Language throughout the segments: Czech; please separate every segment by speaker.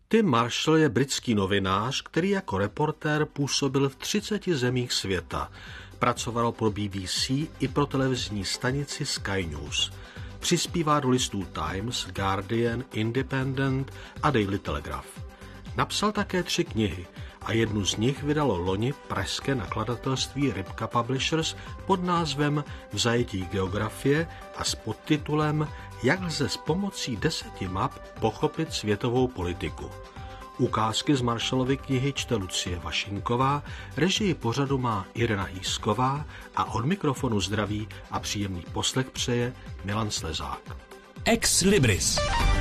Speaker 1: Tim Marshall je britský novinář, který jako reportér působil v 30 zemích světa. Pracoval pro BBC i pro televizní stanici Sky News. Přispívá do listů Times, Guardian, Independent a Daily Telegraph. Napsal také 3 knihy a jednu z nich vydalo loni pražské nakladatelství Rybka Publishers pod názvem V zajetí geografie a s podtitulem Jak lze s pomocí 10 map pochopit světovou politiku. Ukázky z Marshallovy knihy čte Lucie Vašinková, režii pořadu má Irena Jísková a od mikrofonu zdraví a příjemný poslech přeje Milan Slezák.
Speaker 2: Ex Libris.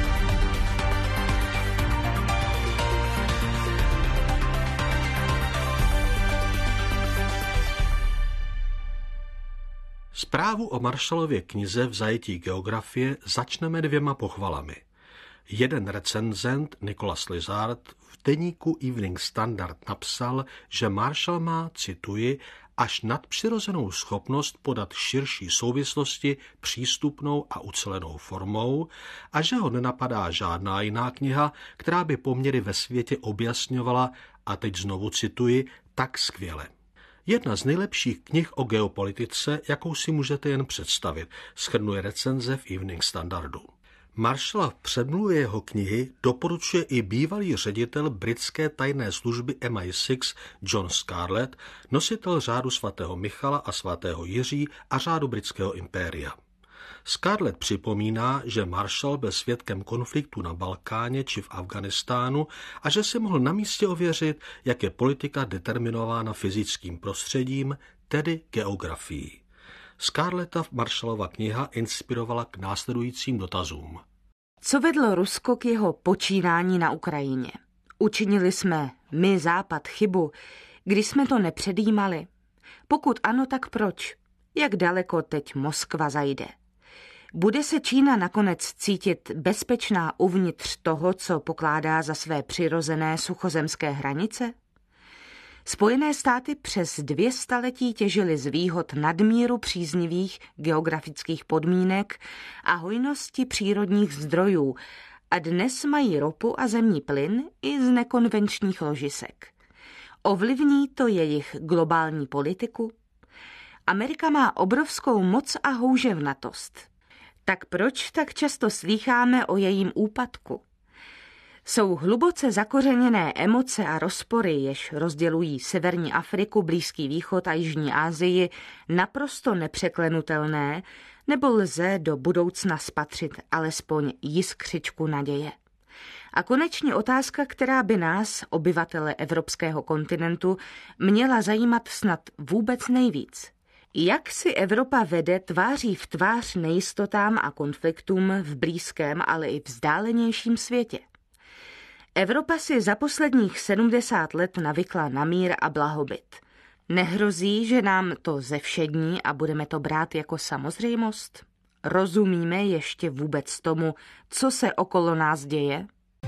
Speaker 1: Zprávu o Marshallově knize V zajetí geografie začneme 2 pochvalami. Jeden recenzent, Nicholas Lizard, v deníku Evening Standard napsal, že Marshall má, cituji, až nadpřirozenou schopnost podat širší souvislosti přístupnou a ucelenou formou a že ho nenapadá žádná jiná kniha, která by poměry ve světě objasňovala, a teď znovu cituji, tak skvěle. Jedna z nejlepších knih o geopolitice, jakou si můžete jen představit, shrnuje recenze v Evening Standardu. Marshalla v předmluvě jeho knihy doporučuje i bývalý ředitel britské tajné služby MI6 John Scarlett, nositel řádu svatého Michala a svatého Jiří a řádu britského impéria. Scarlett připomíná, že Marshall byl svědkem konfliktu na Balkáně či v Afghánistánu a že si mohl na místě ověřit, jak je politika determinována fyzickým prostředím, tedy geografií. Scarletta Marshallova kniha inspirovala k následujícím dotazům.
Speaker 3: Co vedlo Rusko k jeho počínání na Ukrajině? Učinili jsme my Západ chybu, když jsme to nepředjímali? Pokud ano, tak proč? Jak daleko teď Moskva zajde? Bude se Čína nakonec cítit bezpečná uvnitř toho, co pokládá za své přirozené suchozemské hranice? Spojené státy přes 2 staletí těžily z výhod nadmíru příznivých geografických podmínek a hojnosti přírodních zdrojů a dnes mají ropu a zemní plyn i z nekonvenčních ložisek. Ovlivní to jejich globální politiku? Amerika má obrovskou moc a houževnatost. Tak proč tak často slýcháme o jejím úpadku? Jsou hluboce zakořeněné emoce a rozpory, jež rozdělují severní Afriku, Blízký východ a Jižní Asii, naprosto nepřeklenutelné, nebo lze do budoucna spatřit alespoň jiskřičku naděje? A konečně otázka, která by nás, obyvatele evropského kontinentu, měla zajímat snad vůbec nejvíc. Jak si Evropa vede tváří v tvář nejistotám a konfliktům v blízkém, ale i vzdálenějším světě? Evropa si za posledních 70 let navykla na mír a blahobyt. Nehrozí, že nám to zevšední a budeme to brát jako samozřejmost? Rozumíme ještě vůbec tomu, co se okolo nás děje?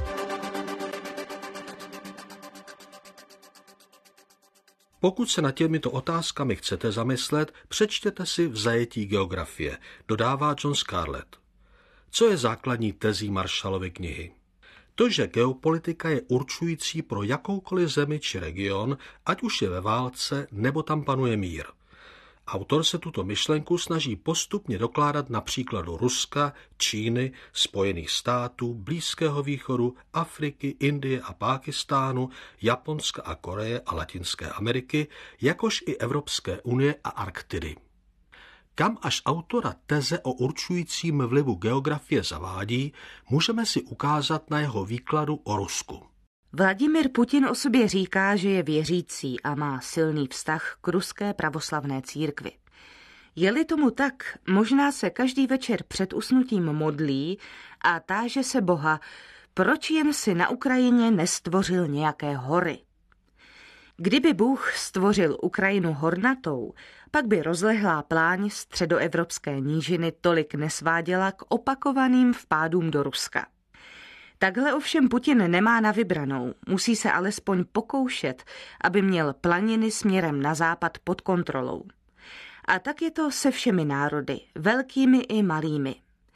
Speaker 1: Pokud se nad těmito otázkami chcete zamyslet, přečtěte si V zajetí geografie, dodává John Scarlett. Co je základní tezí Marshallovy knihy? To, že geopolitika je určující pro jakoukoliv zemi či region, ať už je ve válce, nebo tam panuje mír. Autor se tuto myšlenku snaží postupně dokládat na příkladu Ruska, Číny, Spojených států, Blízkého východu, Afriky, Indie a Pákistánu, Japonska a Koreje a Latinské Ameriky, jakož i Evropské unie a Arktidy. Kam až autora teze o určujícím vlivu geografie zavádí, můžeme si ukázat na jeho výkladu o Rusku.
Speaker 3: Vladimir Putin o sobě říká, že je věřící a má silný vztah k ruské pravoslavné církvi. Je-li tomu tak, možná se každý večer před usnutím modlí a táže se Boha, proč jen si na Ukrajině nestvořil nějaké hory. Kdyby Bůh stvořil Ukrajinu hornatou, pak by rozlehlá pláň středoevropské nížiny tolik nesváděla k opakovaným vpádům do Ruska. Takhle ovšem Putin nemá na vybranou, musí se alespoň pokoušet, aby měl planiny směrem na západ pod kontrolou. A tak je to se všemi národy, velkými i malými.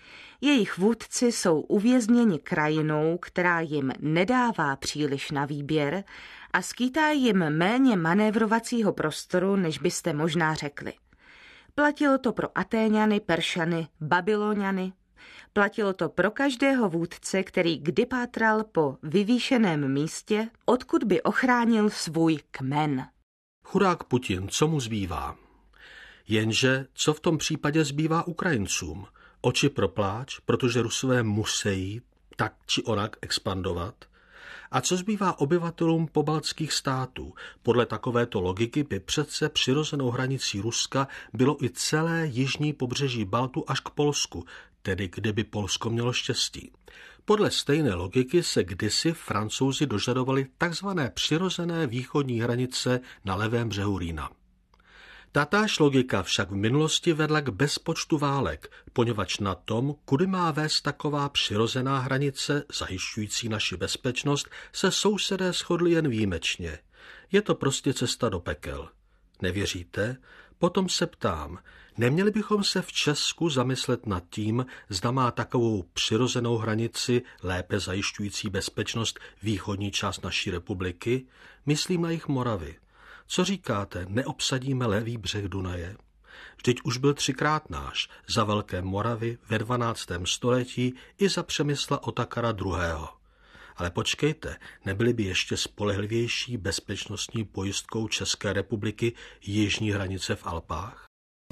Speaker 3: Jejich vůdci jsou uvězněni krajinou, která jim nedává příliš na výběr a skýtá jim méně manévrovacího prostoru, než byste možná řekli. Platilo to pro Atéňany, Peršany, Babyloniany. Platilo to pro každého vůdce, který kdy pátral po vyvýšeném místě, odkud by ochránil svůj kmen.
Speaker 1: Chudák Putin, co mu zbývá? Jenže co v tom případě zbývá Ukrajincům? Oči pro pláč, protože Rusové musí tak či onak expandovat? A co zbývá obyvatelům pobaltských států? Podle takovéto logiky by přece přirozenou hranicí Ruska bylo i celé jižní pobřeží Baltu až k Polsku, tedy kdyby Polsko mělo štěstí. Podle stejné logiky se kdysi Francouzi dožadovali takzvané přirozené východní hranice na levém břehu Rýna. Tatáž logika však v minulosti vedla k bezpočtu válek, poněvadž na tom, kudy má vést taková přirozená hranice, zajišťující naši bezpečnost, se sousedé shodli jen výjimečně. Je to prostě cesta do pekel. Nevěříte? Potom se ptám, neměli bychom se v Česku zamyslet nad tím, zda má takovou přirozenou hranici lépe zajišťující bezpečnost východní část naší republiky? Myslím na jih Moravy. Co říkáte, neobsadíme levý břeh Dunaje? Vždyť už byl 3krát náš, za Velké Moravy ve 12. století i za Přemysla Otakara II. Ale počkejte, nebyly by ještě spolehlivější bezpečnostní pojistkou České republiky jižní hranice v Alpách?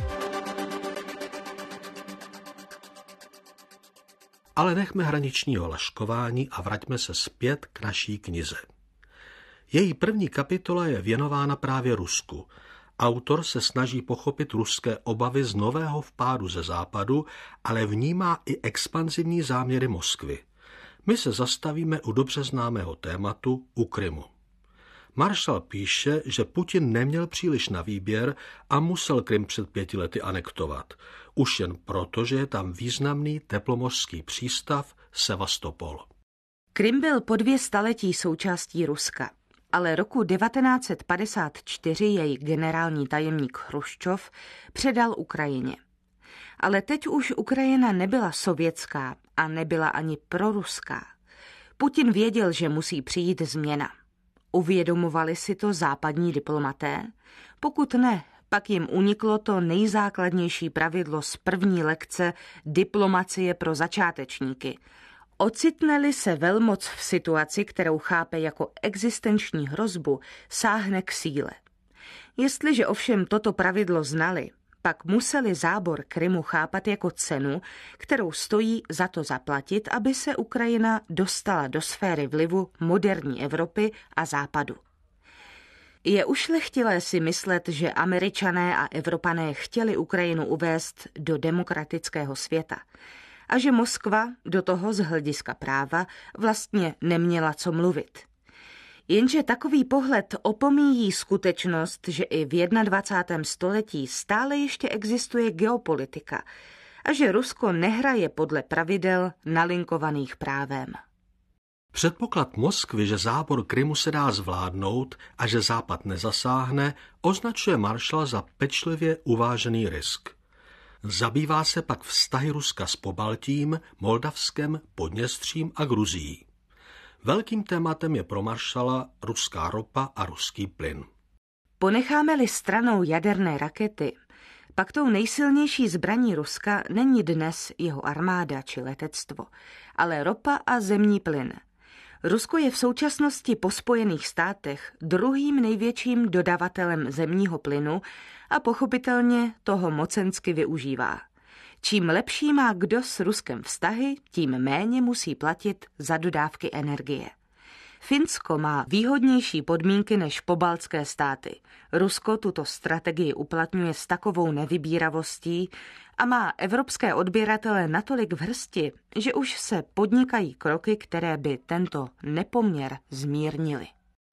Speaker 1: Ale nechme hraničního laškování a vraťme se zpět k naší knize. Její první kapitola je věnována právě Rusku. Autor se snaží pochopit ruské obavy z nového vpádu ze západu, ale vnímá i expanzivní záměry Moskvy. My se zastavíme u dobře známého tématu, u Krymu. Maršal píše, že Putin neměl příliš na výběr a musel Krym před 5 lety anektovat. Už jen proto, že je tam významný teplomořský přístav Sevastopol.
Speaker 3: Krym byl po 2 staletí součástí Ruska, ale roku 1954 jej generální tajemník Chruščov předal Ukrajině. Ale teď už Ukrajina nebyla sovětská a nebyla ani proruská. Putin věděl, že musí přijít změna. Uvědomovali si to západní diplomaté? Pokud ne, pak jim uniklo to nejzákladnější pravidlo z první lekce diplomacie pro začátečníky. Ocitne-li se velmoc v situaci, kterou chápe jako existenční hrozbu, sáhne k síle. Jestliže ovšem toto pravidlo znali, pak museli zábor Krymu chápat jako cenu, kterou stojí za to zaplatit, aby se Ukrajina dostala do sféry vlivu moderní Evropy a Západu. Je ušlechtilé si myslet, že Američané a Evropané chtěli Ukrajinu uvést do demokratického světa a že Moskva do toho z hlediska práva vlastně neměla co mluvit. Jenže takový pohled opomíjí skutečnost, že i v 21. století stále ještě existuje geopolitika a že Rusko nehraje podle pravidel nalinkovaných právem.
Speaker 1: Předpoklad Moskvy, že zábor Krymu se dá zvládnout a že Západ nezasáhne, označuje maršal za pečlivě uvážený risk. Zabývá se pak vztahy Ruska s Pobaltím, Moldavskem, Podněstřím a Gruzií. Velkým tématem je pro maršala ruská ropa a ruský plyn.
Speaker 3: Ponecháme-li stranou jaderné rakety, pak tou nejsilnější zbraní Ruska není dnes jeho armáda či letectvo, ale ropa a zemní plyn. Rusko je v současnosti po Spojených státech druhým největším dodavatelem zemního plynu a pochopitelně toho mocensky využívá. Čím lepší má kdo s Ruskem vztahy, tím méně musí platit za dodávky energie. Finsko má výhodnější podmínky než pobaltské státy. Rusko tuto strategii uplatňuje s takovou nevybíravostí a má evropské odběratele natolik v hrsti, že už se podnikají kroky, které by tento nepoměr zmírnily.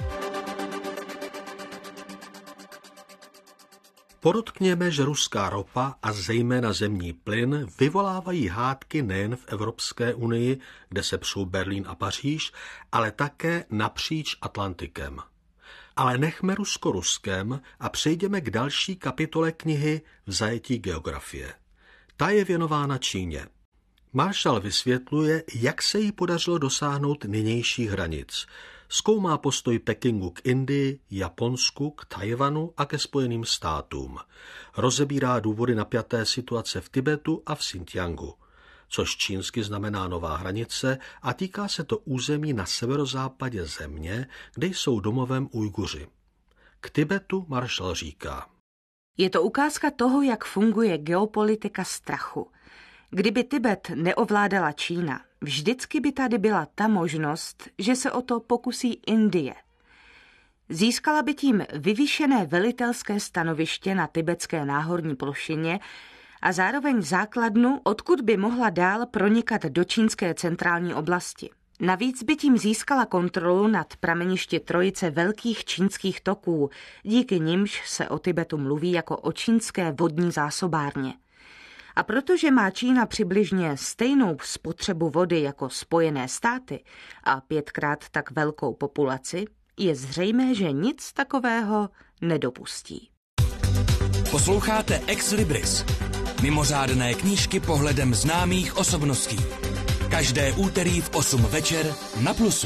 Speaker 1: Podotkněme, že ruská ropa a zejména zemní plyn vyvolávají hádky nejen v Evropské unii, kde se přou Berlín a Paříž, ale také napříč Atlantikem. Ale nechme Rusko Ruskem a přejdeme k další kapitole knihy V zajetí geografie. Ta je věnována Číně. Marshall vysvětluje, jak se jí podařilo dosáhnout nynějších hranic. Zkoumá postoj Pekingu k Indii, Japonsku, k Tajvanu a ke Spojeným státům. Rozebírá důvody napjaté situace v Tibetu a v Xinjiangu, což čínsky znamená nová hranice a týká se to území na severozápadě země, kde jsou domovem Ujguři. K Tibetu Marshall říká:
Speaker 3: Je to ukázka toho, jak funguje geopolitika strachu. Kdyby Tibet neovládala Čína, vždycky by tady byla ta možnost, že se o to pokusí Indie. Získala by tím vyvýšené velitelské stanoviště na tibetské náhorní plošině a zároveň základnu, odkud by mohla dál pronikat do čínské centrální oblasti. Navíc by tím získala kontrolu nad prameništi trojice velkých čínských toků, díky nimž se o Tibetu mluví jako o čínské vodní zásobárně. A protože má Čína přibližně stejnou spotřebu vody jako Spojené státy a 5krát tak velkou populaci, je zřejmé, že nic takového nedopustí.
Speaker 2: Posloucháte Ex Libris, mimořádné knížky pohledem známých osobností. Každé úterý v 8 večer na Plusu.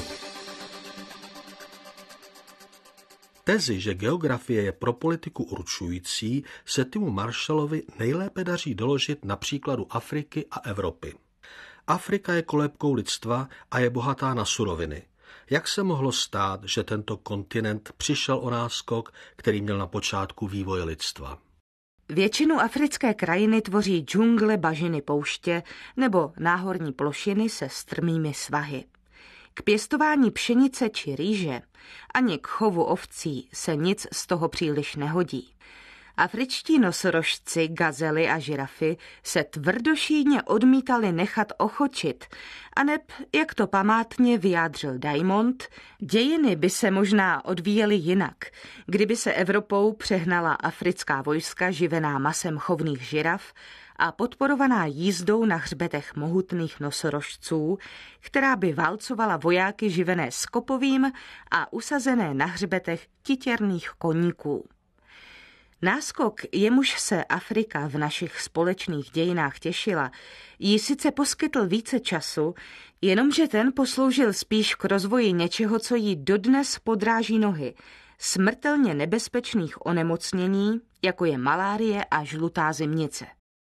Speaker 1: Tezi, že geografie je pro politiku určující, se Timu Marshallovi nejlépe daří doložit na příkladu Afriky a Evropy. Afrika je kolébkou lidstva a je bohatá na suroviny. Jak se mohlo stát, že tento kontinent přišel o náskok, který měl na počátku vývoje lidstva?
Speaker 3: Většinu africké krajiny tvoří džungle, bažiny, pouště nebo náhorní plošiny se strmými svahy. K pěstování pšenice či rýže ani k chovu ovcí se nic z toho příliš nehodí. Afričtí nosorožci, gazely a žirafy se tvrdošíjně odmítali nechat ochočit, aneb, jak to památně vyjádřil Diamond, dějiny by se možná odvíjely jinak, kdyby se Evropou přehnala africká vojska živená masem chovných žiraf a podporovaná jízdou na hřbetech mohutných nosorožců, která by válcovala vojáky živené skopovým a usazené na hřbetech titěrných koníků. Náskok, jemuž se Afrika v našich společných dějinách těšila, jí sice poskytl více času, jenomže ten posloužil spíš k rozvoji něčeho, co jí dodnes podráží nohy, smrtelně nebezpečných onemocnění, jako je malárie a žlutá zimnice.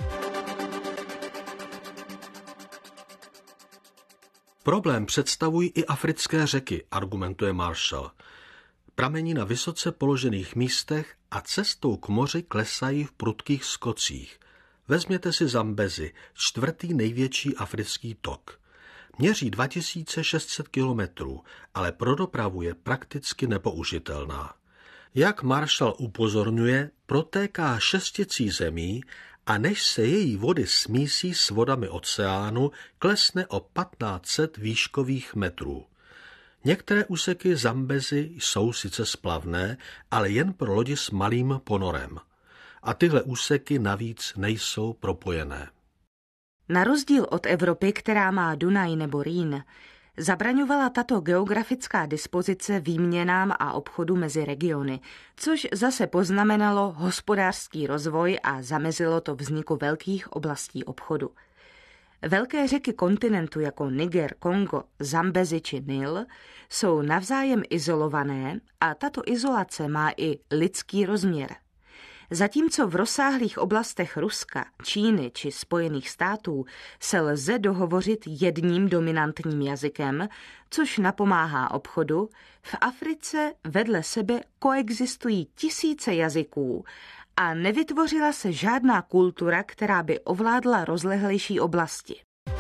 Speaker 1: Problém představují i africké řeky, argumentuje Marshall. Pramení na vysoce položených místech a cestou k moři klesají v prudkých skocích. Vezměte si Zambezi, 4. největší africký tok. Měří 2600 kilometrů, ale pro dopravu je prakticky nepoužitelná. Jak Marshall upozorňuje, protéká 6 zemí a než se její vody smísí s vodami oceánu, klesne o 1500 výškových metrů. Některé úseky Zambezi jsou sice splavné, ale jen pro lodi s malým ponorem. A tyhle úseky navíc nejsou propojené.
Speaker 3: Na rozdíl od Evropy, která má Dunaj nebo Rýn, zabraňovala tato geografická dispozice výměnám a obchodu mezi regiony, což zase poznamenalo hospodářský rozvoj a zamezilo to vzniku velkých oblastí obchodu. Velké řeky kontinentu jako Niger, Kongo, Zambezi či Nil jsou navzájem izolované a tato izolace má i lidský rozměr. Zatímco v rozsáhlých oblastech Ruska, Číny či Spojených států se lze dohovořit jedním dominantním jazykem, což napomáhá obchodu, v Africe vedle sebe koexistují tisíce jazyků a nevytvořila se žádná kultura, která by ovládla rozlehlejší oblasti.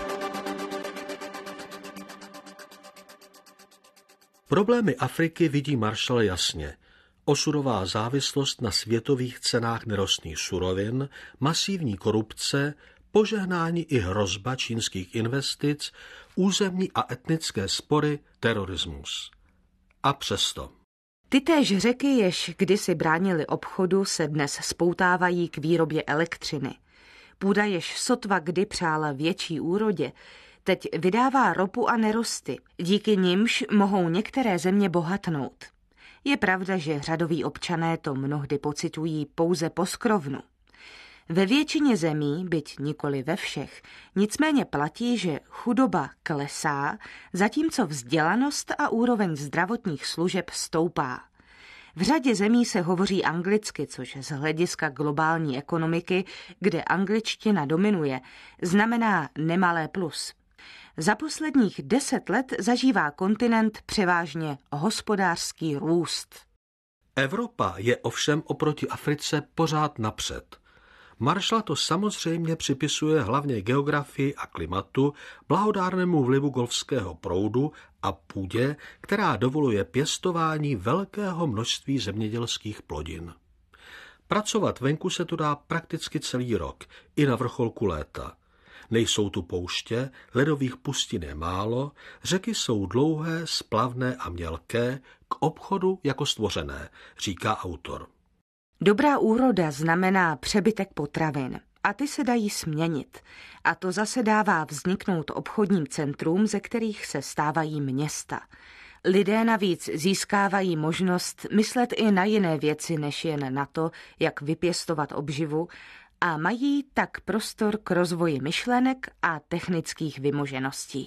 Speaker 1: Problémy Afriky vidí Marshall jasně. Osudová závislost na světových cenách nerostných surovin, masivní korupce, požehnání i hrozba čínských investic, územní a etnické spory, terorismus. A přesto.
Speaker 3: Tytéž řeky, jež kdysi bránily obchodu, se dnes spoutávají k výrobě elektřiny. Půda, jež sotva kdy přála větší úrodě, teď vydává ropu a nerosty, díky nimž mohou některé země bohatnout. Je pravda, že řadoví občané to mnohdy pocitují pouze poskrovnu. Ve většině zemí, byť nikoli ve všech, nicméně platí, že chudoba klesá, zatímco vzdělanost a úroveň zdravotních služeb stoupá. V řadě zemí se hovoří anglicky, což z hlediska globální ekonomiky, kde angličtina dominuje, znamená nemalé plus. Za posledních 10 let zažívá kontinent převážně hospodářský růst.
Speaker 1: Evropa je ovšem oproti Africe pořád napřed. Marshall to samozřejmě připisuje hlavně geografii a klimatu, blahodárnému vlivu golfského proudu a půdě, která dovoluje pěstování velkého množství zemědělských plodin. Pracovat venku se to dá prakticky celý rok, i na vrcholku léta. Nejsou tu pouště, ledových pustin je málo, řeky jsou dlouhé, splavné a mělké, k obchodu jako stvořené, říká autor.
Speaker 3: Dobrá úroda znamená přebytek potravin a ty se dají směnit. A to zase dává vzniknout obchodním centrům, ze kterých se stávají města. Lidé navíc získávají možnost myslet i na jiné věci, než jen na to, jak vypěstovat obživu, a mají tak prostor k rozvoji myšlenek a technických vymožeností.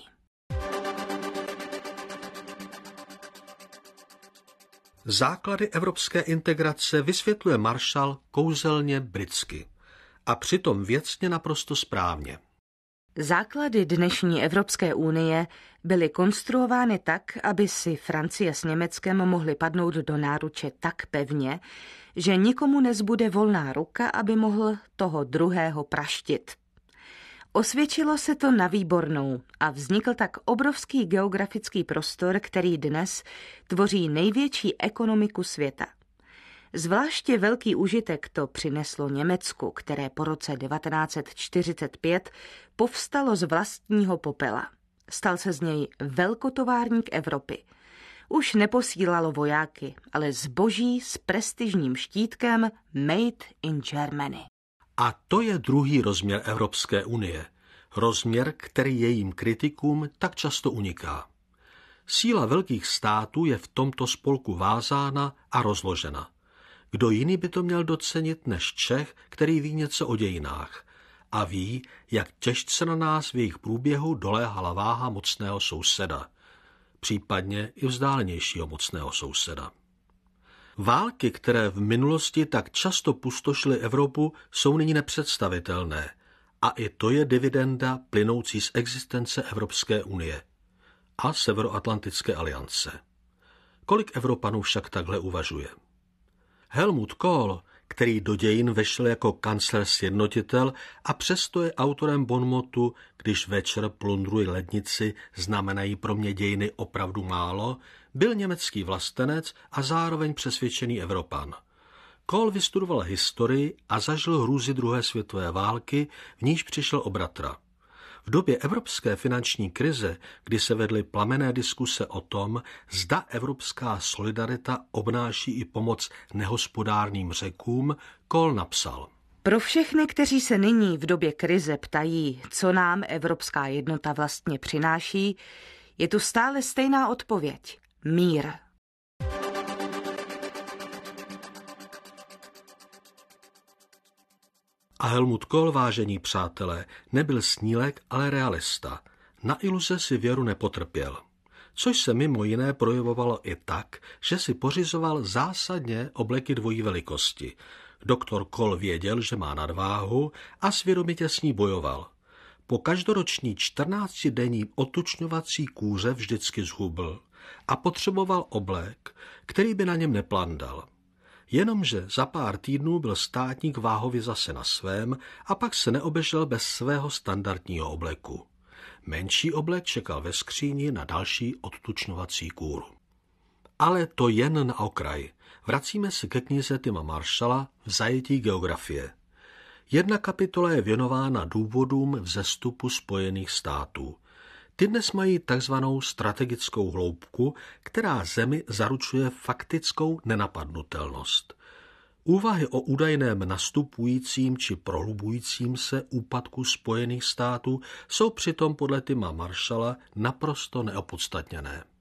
Speaker 1: Základy evropské integrace vysvětluje Marshall kouzelně britsky a přitom věcně naprosto správně.
Speaker 3: Základy dnešní Evropské unie byly konstruovány tak, aby si Francie s Německem mohly padnout do náruče tak pevně, že nikomu nezbude volná ruka, aby mohl toho druhého praštit. Osvědčilo se to na výbornou a vznikl tak obrovský geografický prostor, který dnes tvoří největší ekonomiku světa. Zvláště velký užitek to přineslo Německu, které po roce 1945 povstalo z vlastního popela. Stal se z něj velkotovárník Evropy. Už neposílalo vojáky, ale zboží s prestižním štítkem Made in Germany.
Speaker 1: A to je druhý rozměr Evropské unie. Rozměr, který jejím kritikům tak často uniká. Síla velkých států je v tomto spolku vázána a rozložena. Kdo jiný by to měl docenit než Čech, který ví něco o dějinách a ví, jak těžce na nás v jejich průběhu doléhala váha mocného souseda, případně i vzdálenějšího mocného souseda. Války, které v minulosti tak často pustošily Evropu, jsou nyní nepředstavitelné a i to je dividenda plynoucí z existence Evropské unie a Severoatlantické aliance. Kolik Evropanů však takhle uvažuje? Helmut Kohl, který do dějin vešel jako kancléř-sjednotitel a přesto je autorem bonmotu "Když večer plundruj lednici, znamenají pro mě dějiny opravdu málo", byl německý vlastenec a zároveň přesvědčený Evropan. Kohl vystudoval historii a zažil hrůzy druhé světové války, v níž přišel o bratra. V době evropské finanční krize, kdy se vedly plamenné diskuse o tom, zda evropská solidarita obnáší i pomoc nehospodárným Řekům, Kohl napsal:
Speaker 3: Pro všechny, kteří se nyní v době krize ptají, co nám evropská jednota vlastně přináší, je tu stále stejná odpověď. Mír.
Speaker 1: A Helmut Kohl, vážení přátelé, nebyl snílek, ale realista. Na iluze si věru nepotrpěl. Což se mimo jiné projevovalo i tak, že si pořizoval zásadně obleky dvojí velikosti. Doktor Kohl věděl, že má nadváhu a svědomitě s ní bojoval. Po každoroční 14denní otučňovací kúře vždycky zhubl a potřeboval oblek, který by na něm neplandal. Jenomže za pár týdnů byl státník váhově zase na svém a pak se neobešel bez svého standardního obleku. Menší oblek čekal ve skříni na další odtučňovací kůru. Ale to jen na okraj. Vracíme se ke knize Tima Marshalla V zajetí geografie. Jedna kapitola je věnována důvodům vzestupu Spojených států. Ty dnes mají takzvanou strategickou hloubku, která zemi zaručuje faktickou nenapadnutelnost. Úvahy o údajném nastupujícím či prohlubujícím se úpadku Spojených států jsou přitom podle Tima Marshalla naprosto neopodstatněné.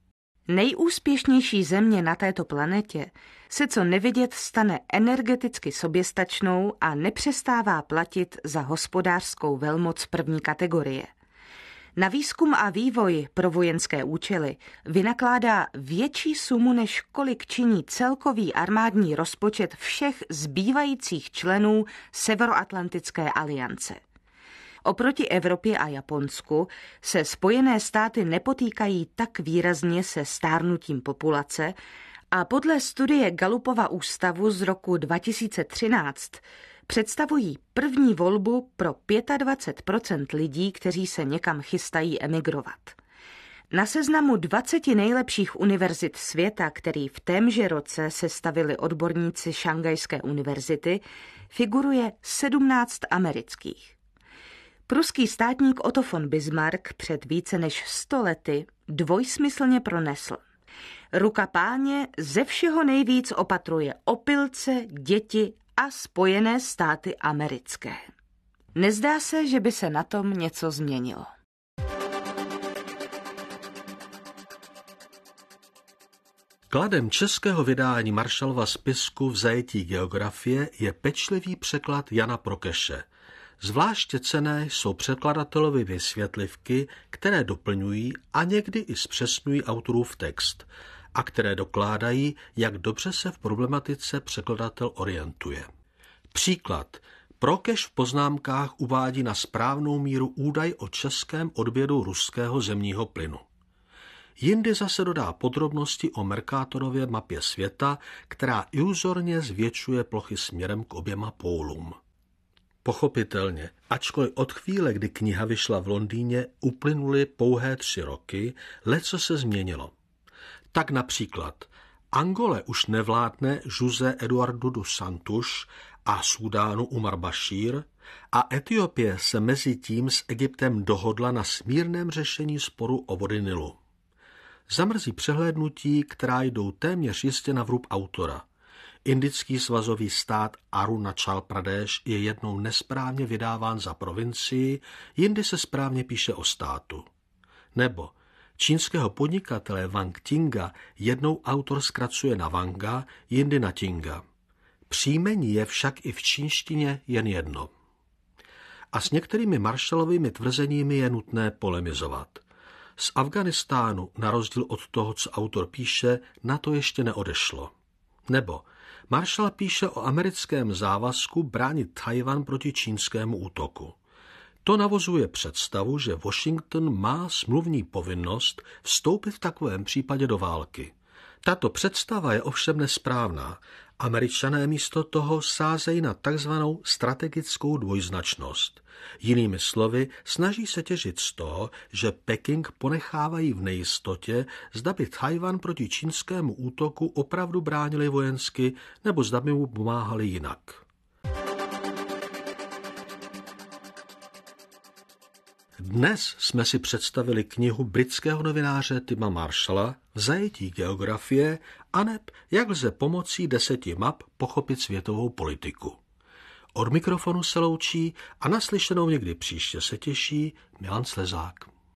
Speaker 3: Nejúspěšnější země na této planetě se co nevidět stane energeticky soběstačnou a nepřestává platit za hospodářskou velmoc první kategorie. Na výzkum a vývoj pro vojenské účely vynakládá větší sumu, než kolik činí celkový armádní rozpočet všech zbývajících členů Severoatlantické aliance. Oproti Evropě a Japonsku se Spojené státy nepotýkají tak výrazně se stárnutím populace a podle studie Gallupova ústavu z roku 2013 představují první volbu pro 25% lidí, kteří se někam chystají emigrovat. Na seznamu 20 nejlepších univerzit světa, který v témže roce sestavili odborníci Šangajské univerzity, figuruje 17 amerických. Pruský státník Otto von Bismarck před více než 100 lety dvojsmyslně pronesl: ruka Páně ze všeho nejvíc opatruje opilce, děti a Spojené státy americké. Nezdá se, že by se na tom něco změnilo.
Speaker 1: Kladem českého vydání Marshallova spisku V zajetí geografie je pečlivý překlad Jana Prokeše. Zvláště cenné jsou překladatelovy vysvětlivky, které doplňují a někdy i zpřesňují autorův text a které dokládají, jak dobře se v problematice překladatel orientuje. Příklad. Prokeš v poznámkách uvádí na správnou míru údaj o českém odběru ruského zemního plynu. Jindy zase dodá podrobnosti o Mercatorově mapě světa, která iluzorně zvětšuje plochy směrem k oběma pólům. Pochopitelně, ačkoliv od chvíle, kdy kniha vyšla v Londýně, uplynuly pouhé 3 roky, leco se změnilo. Tak například Angole už nevládne José Eduardo dos Santos a Súdánu Umar Bashir a Etiopie se mezi tím s Egyptem dohodla na smírném řešení sporu o vody Nilu. Zamrzí přehlédnutí, která jdou téměř jistě na vrub autora. Indický svazový stát Arunachal Pradesh je jednou nesprávně vydáván za provincii, jindy se správně píše o státu. Nebo čínského podnikatele Wang Tinga jednou autor zkracuje na Wanga, jindy na Tinga. Příjmení je však i v čínštině jen jedno. A s některými Marshallovými tvrzeními je nutné polemizovat. Z Afghánistánu, na rozdíl od toho, co autor píše, na to ještě neodešlo. Nebo Marshall píše o americkém závazku bránit Tchaj-wan proti čínskému útoku. To navozuje představu, že Washington má smluvní povinnost vstoupit v takovém případě do války. Tato představa je ovšem nesprávná. Američané místo toho sázejí na takzvanou strategickou dvojznačnost. Jinými slovy, snaží se těžit z toho, že Peking ponechávají v nejistotě, zda by Tchaj-wan proti čínskému útoku opravdu bránili vojensky, nebo zda by mu pomáhali jinak. Dnes jsme si představili knihu britského novináře Tima Marshalla V zajetí geografie aneb jak lze pomocí 10 map pochopit světovou politiku. Od mikrofonu se loučí a naslyšenou někdy příště se těší Milan Slezák.